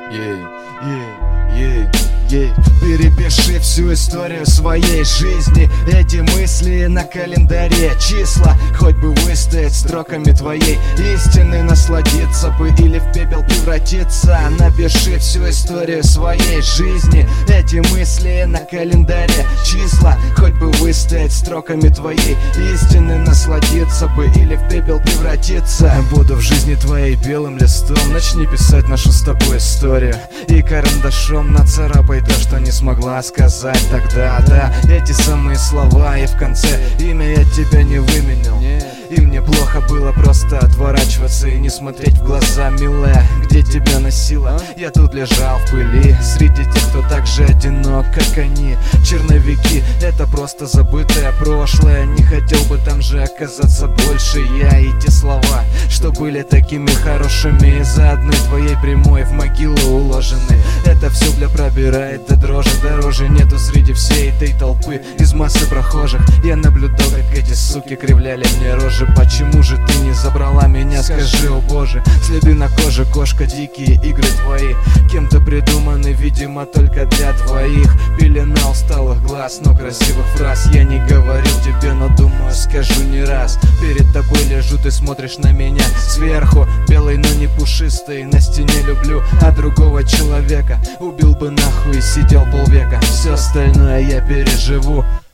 Перепиши всю историю своей жизни. Эти мысли на календаре, числа, хоть бы выстоять строками твоей истины. Насладиться бы или в пепел превратиться. Напиши всю историю своей жизни. Эти мысли на календаре, числа, хоть бы выстоять строками твоей истины. Насладиться бы или в пепел превратиться. Буду в жизни твоей белым листом. Начни писать нашу с тобой историю и карандашом нацарапай то, что не смогла сказать тогда. Да, эти самые слова, и в конце имя я тебя не выменил. И мне плохо было просто отворачиваться и не смотреть в глаза, милая. Где тебя носила? Я тут лежал в пыли среди тех, кто так же одинок, как они. Черновики — это просто забытое прошлое. Не хотел бы там же оказаться больше я. И те слова, что были такими хорошими, из-за одной твоей прямой в могилу уложены. Это все бля пробирает до дрожи. Дороже нету среди всей этой толпы. Из массы прохожих я наблюдал, как эти суки кривляли мне рожи. Почему же ты не забрала меня, скажи, о боже. Следы на коже, кошка, дикие игры твои, кем-то придуманы, видимо, только для твоих. Пелена усталых глаз, но красивых фраз я не говорил тебе, но думаю, скажу не раз. Перед тобой лежу, ты смотришь на меня сверху. Белый, но не пушистый, на стене люблю, а другого человека убил бы нахуй и сидел полвека. Все остальное я переживу.